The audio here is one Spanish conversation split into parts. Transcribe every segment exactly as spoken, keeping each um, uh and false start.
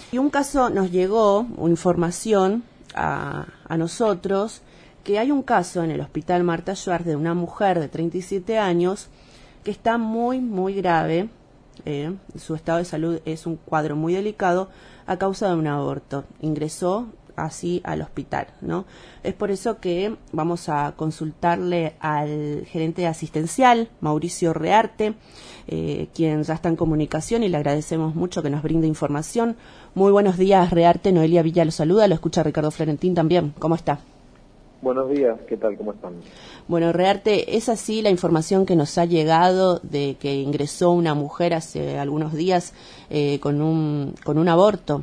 Y un caso nos llegó, información a, a nosotros, que hay un caso en el Hospital Marta Schwarz de una mujer de treinta y siete años que está muy, muy grave. Eh, su estado de salud es un cuadro muy delicado a causa de un aborto. Ingresó así al hospital, ¿no? Es por eso que vamos a consultarle al gerente asistencial, Mauricio Rearte, eh, quien ya está en comunicación y le agradecemos mucho que nos brinde información. Muy buenos días, Rearte. Noelia Villa lo saluda, lo escucha Ricardo Florentín también. ¿Cómo está? Buenos días, ¿qué tal? ¿Cómo están? Bueno, Rearte, ¿es así la información que nos ha llegado de que ingresó una mujer hace algunos días eh, con un con un aborto?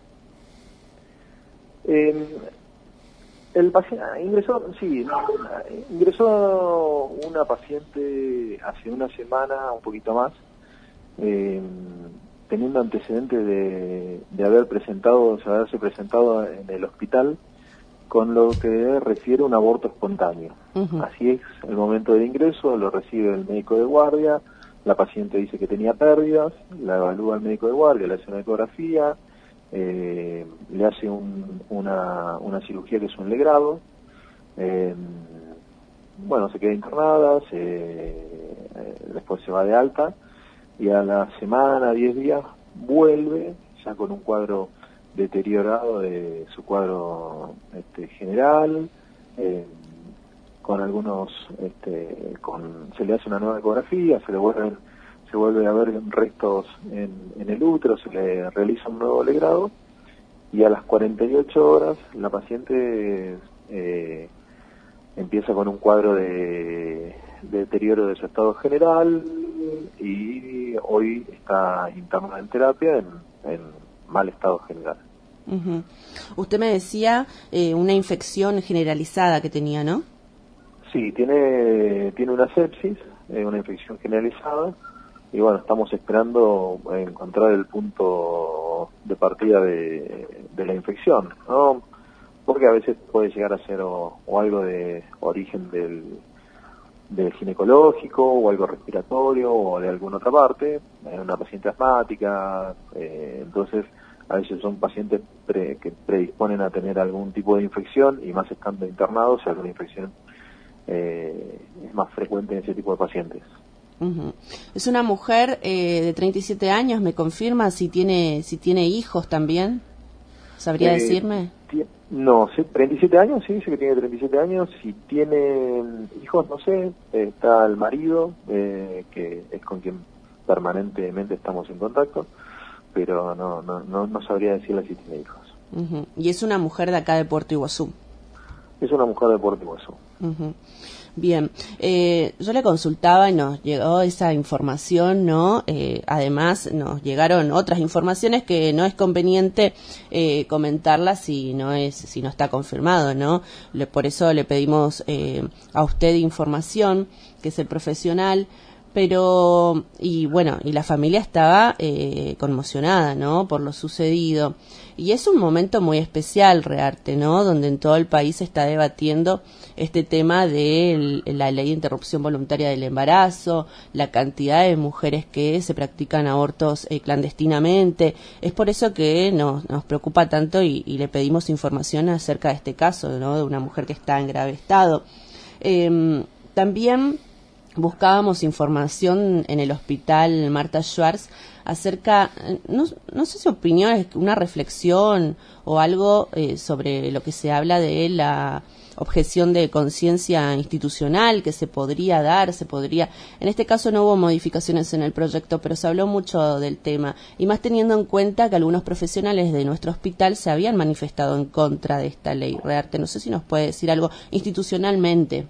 Eh, el paciente ingresó, sí, ingresó una paciente hace una semana, un poquito más, eh, teniendo antecedentes de, de haber presentado, de haberse presentado en el hospital con lo que refiere a un aborto espontáneo. Uh-huh. Así es, el momento del ingreso lo recibe el médico de guardia, la paciente dice que tenía pérdidas, la evalúa el médico de guardia, le hace una ecografía, eh, le hace un, una, una cirugía que es un legrado, eh, bueno, se queda internada, se, eh, después se va de alta, y a la semana, diez días, vuelve, ya con un cuadro deteriorado de su cuadro este, general, eh, con algunos, este, con se le hace una nueva ecografía, se le vuelven, se vuelve a ver restos en, en el útero, se le realiza un nuevo legrado, y a las cuarenta y ocho horas la paciente eh, empieza con un cuadro de, de deterioro de su estado general, y hoy está internada en terapia en, en mal estado general. Uh-huh. Usted me decía eh, una infección generalizada que tenía, ¿no? Sí, tiene tiene una sepsis, eh, una infección generalizada, y bueno, estamos esperando encontrar el punto de partida de, de la infección, ¿no? Porque a veces puede llegar a ser o, o algo de origen del, del ginecológico, o algo respiratorio, o de alguna otra parte, eh, una paciente asmática, eh, entonces a veces son pacientes pre, que predisponen a tener algún tipo de infección, y más estando internados, si alguna infección eh, es más frecuente en ese tipo de pacientes. Uh-huh. Es una mujer eh, de treinta y siete años, ¿me confirma si tiene si tiene hijos también? ¿Sabría eh, decirme? No, sí, treinta y siete años, sí, dice que tiene treinta y siete años. Si tiene hijos, no sé, eh, está el marido, eh, que es con quien permanentemente estamos en contacto, pero no no no, no sabría decirle si tiene hijos. Uh-huh. Y es una mujer de acá de Puerto Iguazú. Es una mujer de Puerto Iguazú. Uh-huh. Bien, eh, yo le consultaba y nos llegó esa información, ¿no? Eh, además nos llegaron otras informaciones que no es conveniente eh, comentarlas si no es, si no está confirmado, ¿no? Le, por eso le pedimos eh, a usted información, que es el profesional. Pero, y bueno, y la familia estaba eh, conmocionada, ¿no?, por lo sucedido. Y es un momento muy especial, Rearte, ¿no?, donde en todo el país se está debatiendo este tema de la ley de interrupción voluntaria del embarazo, la cantidad de mujeres que se practican abortos eh, clandestinamente. Es por eso que nos, nos preocupa tanto y, y le pedimos información acerca de este caso, ¿no?, de una mujer que está en grave estado. Eh, también buscábamos información en el Hospital Marta Schwarz acerca, no, no sé si opiniones, una reflexión o algo eh, sobre lo que se habla de la objeción de conciencia institucional que se podría dar, se podría, en este caso no hubo modificaciones en el proyecto, pero se habló mucho del tema, y más teniendo en cuenta que algunos profesionales de nuestro hospital se habían manifestado en contra de esta ley. Rearte, no sé si nos puede decir algo institucionalmente.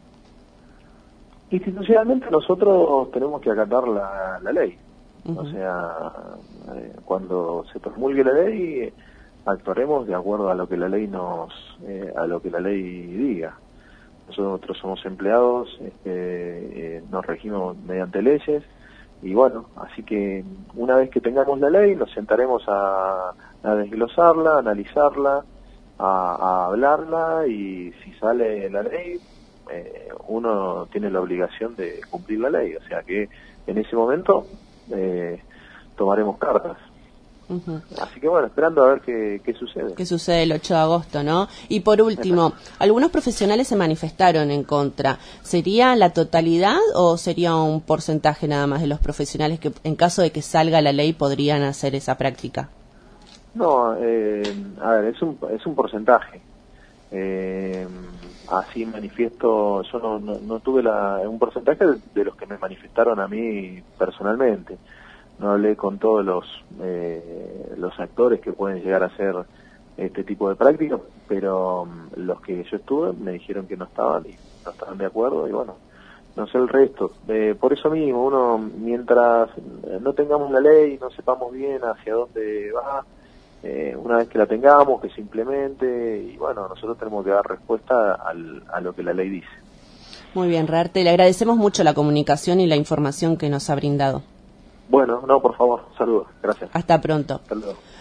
Institucionalmente nosotros tenemos que acatar la, la ley. Uh-huh. O sea, eh, cuando se promulgue la ley, actuaremos de acuerdo a lo que la ley nos, eh, a lo que la ley diga. Nosotros somos empleados, este, eh, nos regimos mediante leyes, y bueno, así que una vez que tengamos la ley, nos sentaremos a, a desglosarla, a analizarla, a, a hablarla, y si sale la ley, Eh, uno tiene la obligación de cumplir la ley, o sea que en ese momento eh, tomaremos cartas. Uh-huh. Así que bueno, esperando a ver qué, qué sucede. ¿Qué sucede el ocho de agosto, no? Y por último, algunos profesionales se manifestaron en contra. ¿Sería la totalidad o sería un porcentaje nada más de los profesionales que en caso de que salga la ley podrían hacer esa práctica? No, eh, a ver, es un, es un porcentaje. Eh, así manifiesto, yo no, no, no tuve la, un porcentaje de, de los que me manifestaron a mí personalmente. No hablé con todos los eh, los actores que pueden llegar a hacer este tipo de prácticas, pero um, los que yo estuve me dijeron que no estaban y no estaban de acuerdo, y bueno, no sé el resto. Eh, por eso mismo, uno, mientras no tengamos la ley, no sepamos bien hacia dónde va, eh, una vez que la tengamos, que se implemente, y bueno, nosotros tenemos que dar respuesta al, a lo que la ley dice. Muy bien, Rarte, le agradecemos mucho la comunicación y la información que nos ha brindado. Bueno, no, por favor, saludos, gracias. Hasta pronto. Hasta luego.